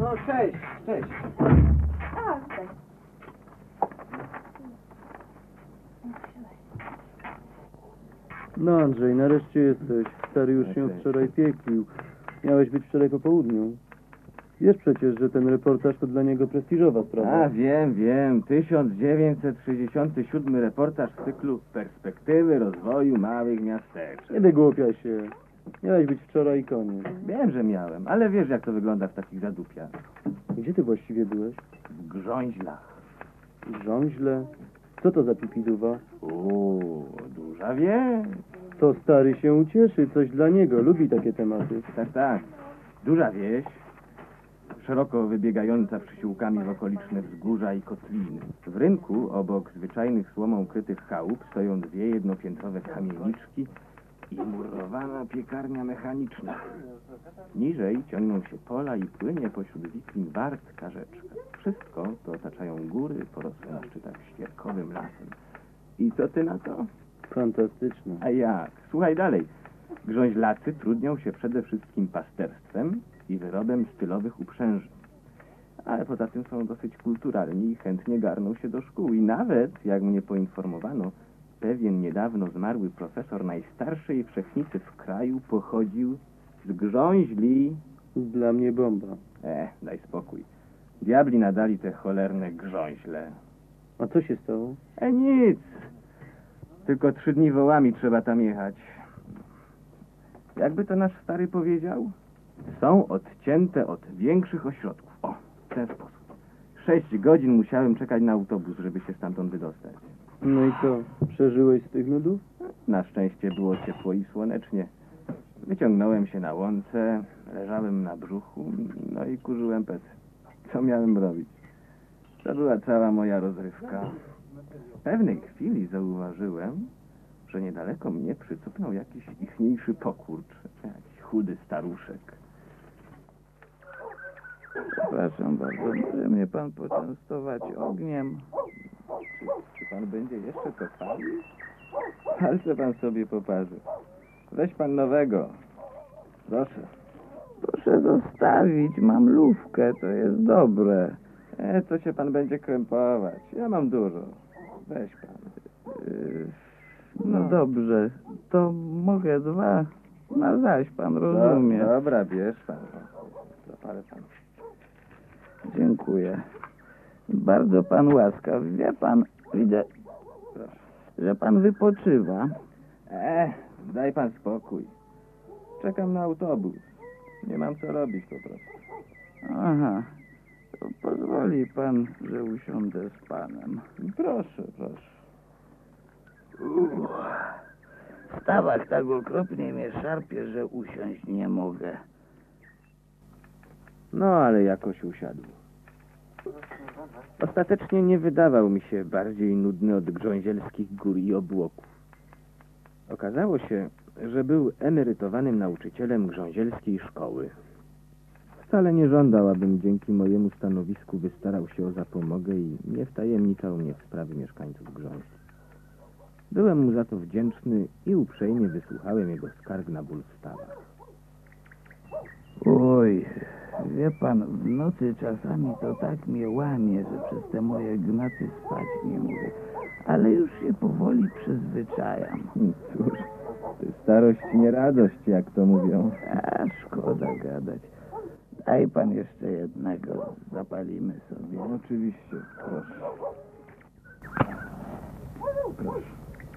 No, cześć, cześć. A, tak. No Andrzej, nareszcie jesteś. Stary już się wczoraj pieklił. Miałeś być wczoraj po południu. Wiesz przecież, że ten reportaż to dla niego prestiżowa sprawa. A, wiem. 1967 reportaż z cyklu Perspektywy rozwoju małych miasteczek. Nie wygłupiaj się. Miałeś być wczoraj i koniec. Wiem, że miałem, ale wiesz, jak to wygląda w takich zadupiach. Gdzie ty właściwie byłeś? W Grząźlach. Grząźle? Co to za pipiduwa? Duża wieś. To stary się ucieszy, coś dla niego. Lubi takie tematy. Tak. Duża wieś, szeroko wybiegająca przysiłkami w okoliczne wzgórza i kotliny. W rynku, obok zwyczajnych słomą krytych chałup, stoją dwie jednopiętrowe kamieniczki i murowana piekarnia mechaniczna. Niżej ciągną się pola i płynie pośród wiklin wartka rzeczka. Wszystko to otaczają góry porosłe na szczytach ścierkowym lasem. I co ty na to? Fantastyczne. A jak? Słuchaj dalej. Grząźlacy trudnią się przede wszystkim pasterstwem i wyrobem stylowych uprzęży. Ale poza tym są dosyć kulturalni i chętnie garną się do szkół. I nawet, jak mnie poinformowano, pewien niedawno zmarły profesor najstarszej wszechnicy w kraju pochodził z Grząźli. Dla mnie bomba. Daj spokój. Diabli nadali te cholerne Grząźle. A co się stało? Nic. Tylko 3 dni wołami trzeba tam jechać. Jakby to nasz stary powiedział? Są odcięte od większych ośrodków. O, w ten sposób. 6 godzin musiałem czekać na autobus, żeby się stamtąd wydostać. No i co? Przeżyłeś z tych nudów? Na szczęście było ciepło i słonecznie. Wyciągnąłem się na łące, leżałem na brzuchu, no i kurzyłem pec. Co miałem robić? To była cała moja rozrywka. W pewnej chwili zauważyłem, że niedaleko mnie przycupnął jakiś ichniejszy pokurcz, jakiś chudy staruszek. Przepraszam bardzo, może mnie pan poczęstować ogniem? Czy pan będzie jeszcze to palił? Palce pan sobie poparzy. Weź pan nowego. Proszę. Proszę zostawić, mam lufkę, to jest dobre. Co się pan będzie krępować? Ja mam dużo. Weź pan. No dobrze, to mogę 2. Na zaś pan rozumie. Dobra, bierz pan. Zapalę pan. Dziękuję. Bardzo pan łaskaw. Wie pan, widzę, że pan wypoczywa. Daj pan spokój. Czekam na autobus. Nie mam co robić po prostu. Aha, to pozwoli pan, że usiądę z panem. Proszę. W stawach tak okropnie mnie szarpie, że usiąść nie mogę. No, ale jakoś usiadł. Ostatecznie nie wydawał mi się bardziej nudny od grzązielskich gór i obłoków. Okazało się, że był emerytowanym nauczycielem grzązielskiej szkoły. Wcale nie żądał, abym dzięki mojemu stanowisku wystarał się o zapomogę i nie wtajemniczał mnie w sprawy mieszkańców Grząźli. Byłem mu za to wdzięczny i uprzejmie wysłuchałem jego skarg na ból w stawach. Oj, wie pan, w nocy czasami to tak mnie łamie, że przez te moje gnaty spać nie mogę. Ale już się powoli przyzwyczajam. Cóż, starość nie radość, jak to mówią. A szkoda gadać. Daj pan jeszcze jednego, zapalimy sobie. Oczywiście, proszę. Proszę.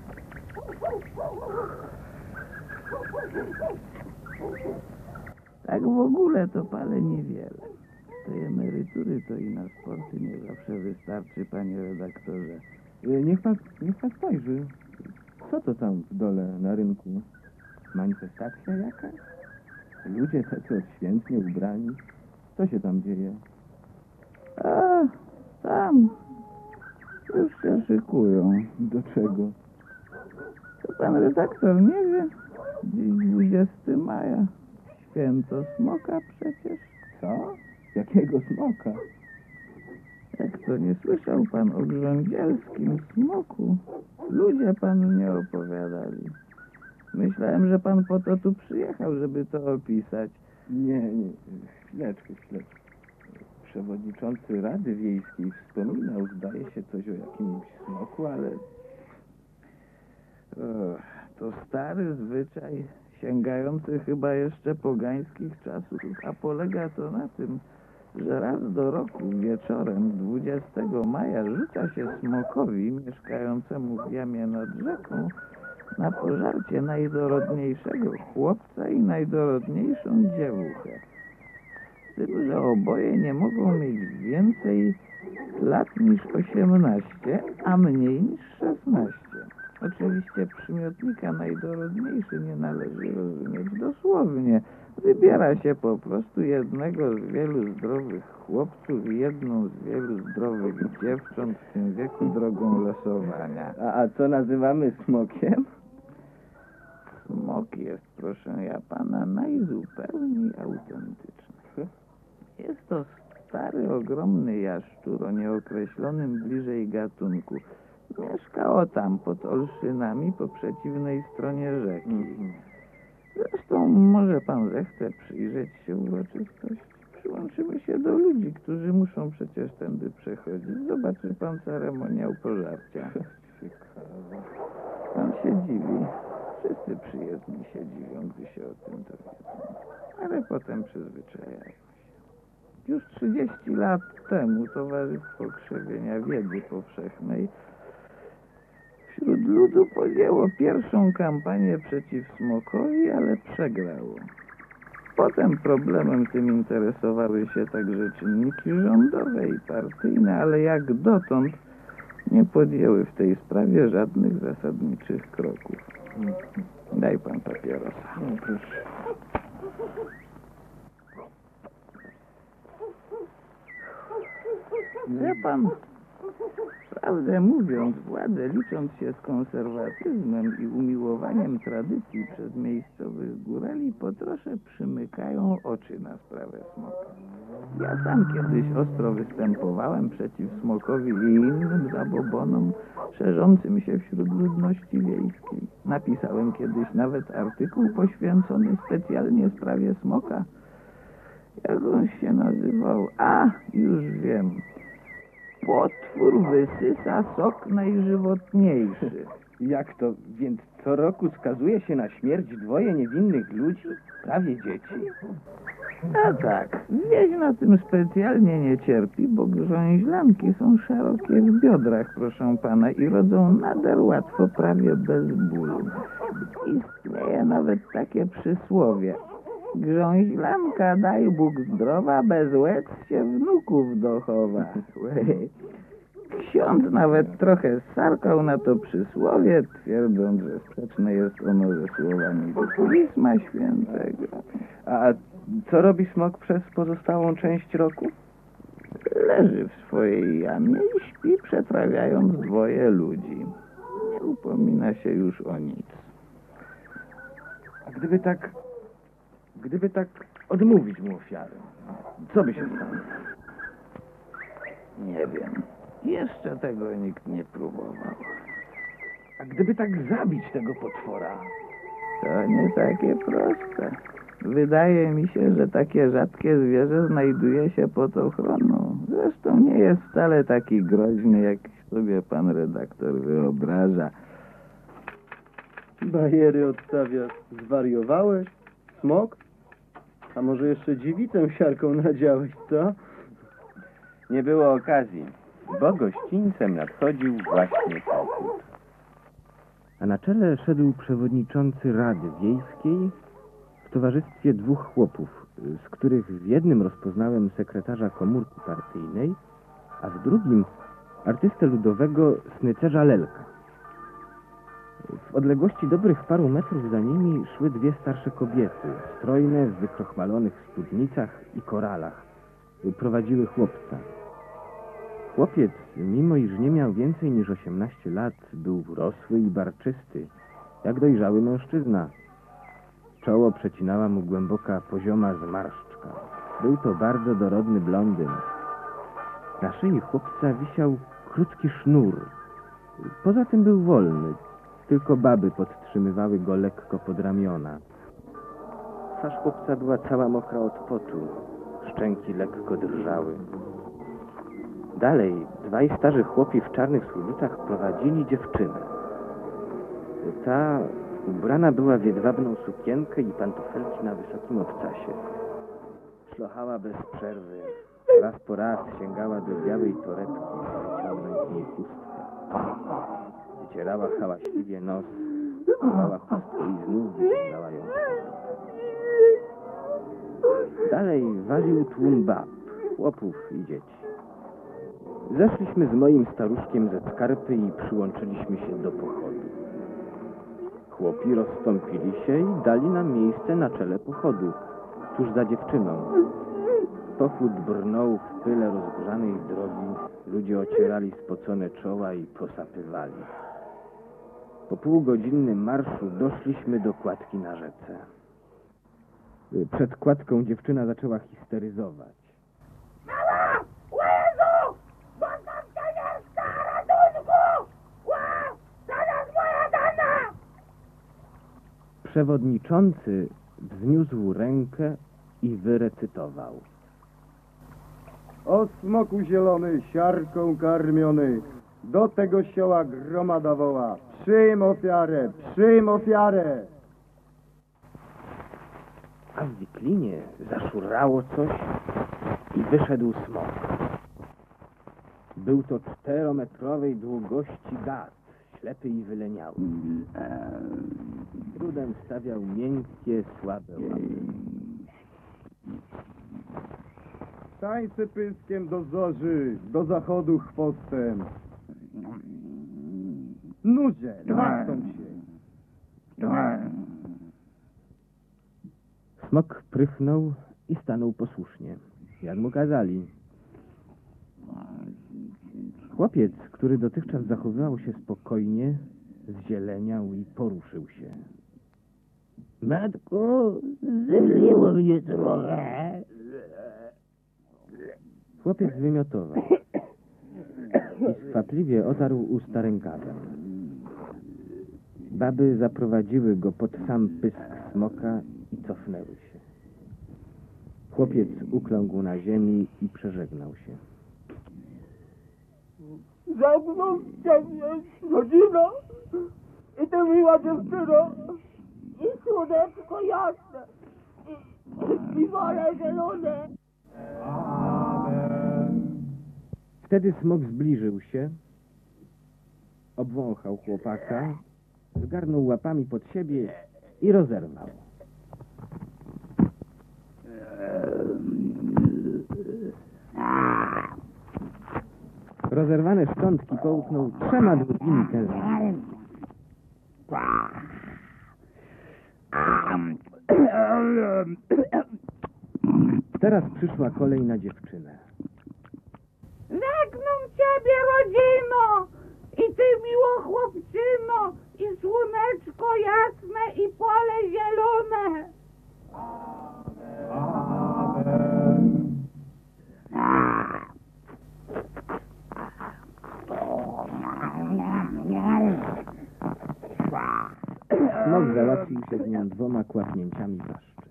Tak w ogóle to palę niewiele. Tej emerytury to i na sporty nie zawsze wystarczy, panie redaktorze. Niech pan spojrzy. Co to tam w dole na rynku? Manifestacja jakaś? Ludzie tacy odświętnie ubrani. Co się tam dzieje? A, tam. Już się szykują. Do czego? To pan redaktor nie wie? Dziś 20 maja. Święto smoka przecież. Co? Jakiego smoka? Jak to nie słyszał pan o grządzielskim smoku? Ludzie panu nie opowiadali. Myślałem, że pan po to tu przyjechał, żeby to opisać. Nie. Chwileczkę. przewodniczący Rady Wiejskiej wspominał, zdaje się, coś o jakimś smoku, ale... To stary zwyczaj, sięgający chyba jeszcze pogańskich czasów, a polega to na tym, że raz do roku wieczorem 20 maja rzuca się smokowi mieszkającemu w jamie nad rzeką na pożarcie najdorodniejszego chłopca i najdorodniejszą dziewuchę. Z tym, że oboje nie mogą mieć więcej lat niż 18, a mniej niż 16. Oczywiście przymiotnika najdorodniejszy nie należy rozumieć dosłownie. Wybiera się po prostu jednego z wielu zdrowych chłopców i jedną z wielu zdrowych dziewcząt w tym wieku drogą losowania. A co nazywamy smokiem? Smok jest, proszę ja pana, najzupełniej autentyczny. Jest to stary, ogromny jaszczur o nieokreślonym bliżej gatunku. Mieszkało tam pod Olszynami po przeciwnej stronie rzeki. Zresztą może pan zechce przyjrzeć się uroczystości. Przyłączymy się do ludzi, którzy muszą przecież tędy przechodzić. Zobaczy pan ceremoniał pożarcia. Pan się dziwi. Wszyscy przyjezdni się dziwią, gdy się o tym dowiedzą. Ale potem przyzwyczajają się. Już 30 lat temu Towarzystwo Krzewienia Wiedzy Powszechnej wśród ludu podjęło pierwszą kampanię przeciw smokowi, ale przegrało. Potem problemem tym interesowały się także czynniki rządowe i partyjne, ale jak dotąd nie podjęły w tej sprawie żadnych zasadniczych kroków. Daj pan papierosa. No, proszę. Wie pan, prawdę mówiąc, władze, licząc się z konserwatyzmem i umiłowaniem tradycji przez miejscowych górali, po trosze przymykają oczy na sprawę smoka. Ja sam kiedyś ostro występowałem przeciw smokowi i innym zabobonom szerzącym się wśród ludności wiejskiej. Napisałem kiedyś nawet artykuł poświęcony specjalnie sprawie smoka. Jak on się nazywał? A, już wiem. Potwór wysysa sok najżywotniejszy. Jak to? Więc co roku skazuje się na śmierć dwoje niewinnych ludzi? Prawie dzieci? A tak, wieś na tym specjalnie nie cierpi, bo grząźlanki są szerokie w biodrach, proszę pana, i rodzą nader łatwo, prawie bez bólu. Istnieje nawet takie przysłowie. Grząźlanka, daj Bóg zdrowa, bez łez się wnuków dochowa. Ksiądz nawet trochę sarkał na to przysłowie, twierdząc, że sprzeczne jest ono ze słowami Pisma Świętego. A co robi smok przez pozostałą część roku? Leży w swojej jamie i śpi, przetrawiając dwoje ludzi. Nie upomina się już o nic. A gdyby tak odmówić mu ofiarę, co by się stało? Nie wiem. Jeszcze tego nikt nie próbował. A gdyby tak zabić tego potwora? To nie takie proste. Wydaje mi się, że takie rzadkie zwierzę znajduje się pod ochroną. Zresztą nie jest wcale taki groźny, jak sobie pan redaktor wyobraża. Bajery odstawiasz. Zwariowałeś? Smok? A może jeszcze dziewicę siarką nadziałeś, co? Nie było okazji, bo gościńcem nadchodził właśnie pochód. A na czele szedł przewodniczący Rady Wiejskiej w towarzystwie dwóch chłopów, z których w jednym rozpoznałem sekretarza komórki partyjnej, a w drugim artystę ludowego snycerza Lelka. W odległości dobrych paru metrów za nimi szły dwie starsze kobiety, strojne w wykrochmalonych spódnicach i koralach. Prowadziły chłopca. Chłopiec, mimo iż nie miał więcej niż 18 lat, był rosły i barczysty, jak dojrzały mężczyzna. Czoło przecinała mu głęboka, pozioma zmarszczka. Był to bardzo dorodny blondyn. Na szyi chłopca wisiał krótki sznur. Poza tym był wolny. Tylko baby podtrzymywały go lekko pod ramiona. Twarz chłopca była cała mokra od potu. Szczęki lekko drżały. Dalej dwaj starzy chłopi w czarnych służbicach prowadzili dziewczynę. Ta ubrana była w jedwabną sukienkę i pantofelki na wysokim obcasie. Szlochała bez przerwy. Raz po raz sięgała do białej torebki, by wyciągnąć z niej chustkę. Wycierała hałaśliwie nos, chowała chustkę i znów wyciągała ją. Dalej walił tłum bab, chłopów i dzieci. Zeszliśmy z moim staruszkiem ze skarpy i przyłączyliśmy się do pochodu. Chłopi rozstąpili się i dali nam miejsce na czele pochodu, tuż za dziewczyną. Pochód brnął w pyle rozgrzanej drogi, ludzie ocierali spocone czoła i posapywali. Po półgodzinnym marszu doszliśmy do kładki na rzece. Przed kładką dziewczyna zaczęła histeryzować. Mała! Łezu! Zostaw cieniewska! Ratunku! Ła! Zaraz moja dana! Przewodniczący wzniósł rękę i wyrecytował. O smoku zielony, siarką karmiony, do tego sioła gromada woła. Przyjm ofiarę, przyjm ofiarę! A w wiklinie zaszurało coś i wyszedł smok. Był to 4-metrowej długości gad, ślepy i wyleniały. Trudem stawiał miękkie, słabe łapy. Tańce pyskiem do zorzy, do zachodu chwostem. Nudzie, wartą się. Smok prychnął i stanął posłusznie, jak mu kazali. Chłopiec, który dotychczas zachowywał się spokojnie, zzieleniał i poruszył się. Matko, zemdliło mnie trochę. Chłopiec wymiotował i skwapliwie otarł usta rękawem. Baby zaprowadziły go pod sam pysk smoka i cofnęły się. Chłopiec ukląkł na ziemi i przeżegnał się. Za mną jest rodzina i ty miła dziewczyno i słoneczko jasne i wole zielone. Wtedy smok zbliżył się, obwąchał chłopaka, zgarnął łapami pod siebie i rozerwał. Rozerwane szczątki połknął 3 długimi kęsami. Teraz przyszła kolej na dziewczynę. Żegnam ciebie, rodzino, i ty, miło chłopczyno, i słoneczko jasne, i pole zielone. Smok załatwił się z nią 2 kłapnięciami paszczy.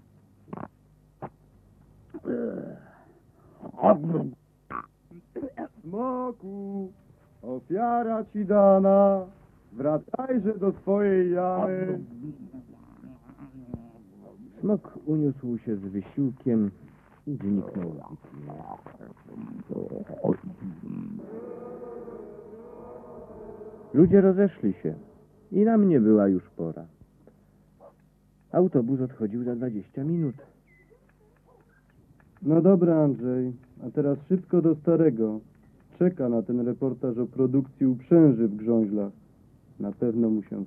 Smoku, ofiara ci dana, wracajże do swojej jamy. Smok uniósł się z wysiłkiem i zniknął w wiklinie. Ludzie rozeszli się i na mnie była już pora. Autobus odchodził za 20 minut. No dobra, Andrzej, a teraz szybko do Starego. Czeka na ten reportaż o produkcji uprzęży w Grząźlach. Na pewno mu się